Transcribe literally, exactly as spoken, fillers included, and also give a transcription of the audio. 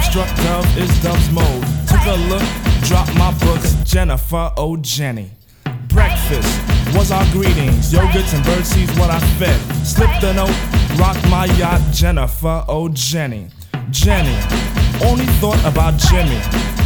struck Dove is Dove's mode. Took a look, dropped my books, Jennifer, oh Jenny. Breakfast was our greetings, yogurts and birdseeds what I fed. Slipped a note, rocked my yacht, Jennifer, oh Jenny. Jenny, only thought about Jimmy.